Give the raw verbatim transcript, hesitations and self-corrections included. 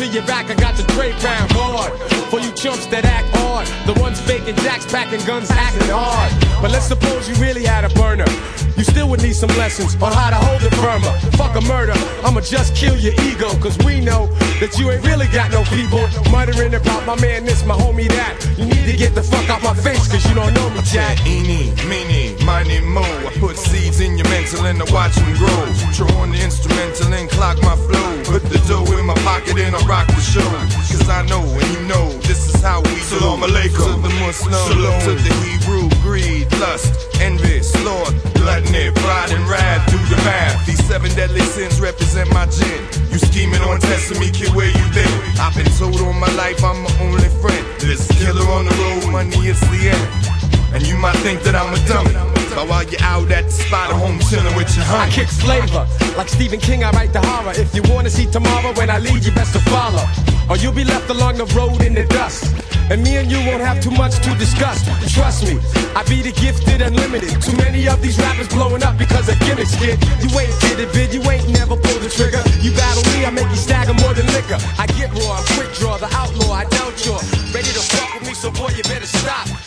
your back, I got the Dre Pound board. For you chumps that act hard, the ones faking jacks, packing guns, acting hard. But let's suppose you really had a burner. You still would need some lessons on how to hold it firmer. Fuck a murder, I'ma just kill your ego. Cause we know that you ain't really got no people muttering about my man this, my homie that. You need to get the fuck out my face cause you don't know me, Jack. Eeny, meeny, miny, mo. I put seeds in your mental and I watch them grow. Throw on the instrumental and clock my flow. Put the dough in my pocket and I rock the show. Cause I know and you know this is how we do. Salam alaikum to the Muslim, salute to the Hebrew. Greed, lust, envy, sloth, gluttony, pride and wrath. Do the math. These seven deadly sins represent my gin. You scheming on testing me, kid, where you been? I've been told all my life I'm my only friend. This killer on the road, money it's the end. And you might think that I'm a dummy, but while you're out at the spot, I'm home chilling with your honey. I kick flavor, like Stephen King, I write the horror. If you wanna see tomorrow when I lead, you best to follow. Or you'll be left along the road in the dust. And me and you won't have too much to discuss. Trust me, I be the gifted unlimited. Too many of these rappers blowing up because of gimmicks, kid. You ain't did it, bid, you ain't never pulled the trigger. You battle me, I make you stagger more than liquor. I get raw, I'm quick draw, the outlaw, I doubt you're ready to fuck with me, so boy, you better stop.